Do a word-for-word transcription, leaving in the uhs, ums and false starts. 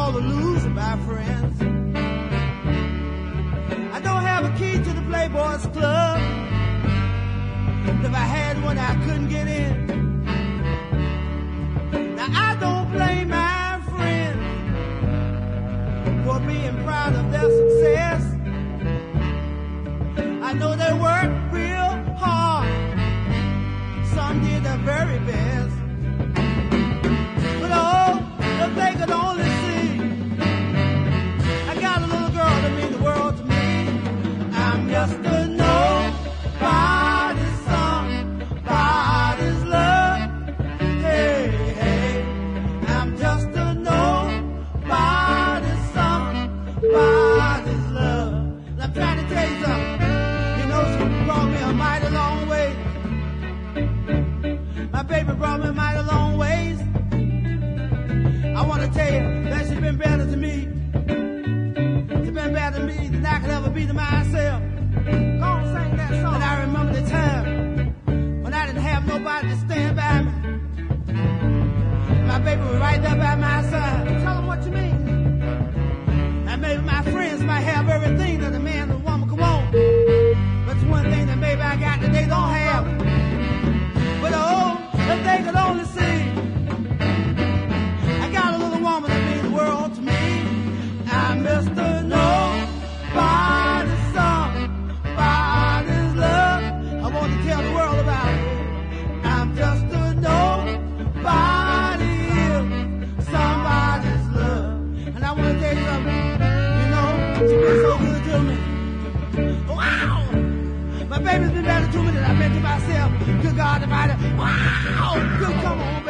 all the losing, my friends. I don't have a key to the Playboys Club. If I had one, I couldn't get in. Now I don't blame my friends for being proud of their success. I know they worked real hard. Some did their very best. But oh, if they could only see, I got a little girl that means the world to me. I'm just a nobody's son, nobody's love. Hey, hey, I'm just a nobody's son, nobody's love. And I'm trying to tell you something. You know, she brought me a mighty long way. My baby brought me a mighty long ways. I want to tell you that she's been better to me. She's been better to me than I could ever be to myself. Go on, sing that song. And I remember the time when I didn't have nobody to stand by me. My baby was right there by my side. Tell them what you mean. And maybe my friends might have everything that a man and a woman can want. But it's one thing that maybe I got that they don't have. But oh, if they could only see, I got a little woman that means the world to me. I'm Mister Nobody's son, nobody's love. I want to tell the world about it. I'm just a nobody, somebody's love. And I want to tell you something. You know, she's been so good to me. Wow! My baby's been better to me than I've been to myself. Good God Almighty. Wow! Good, come on.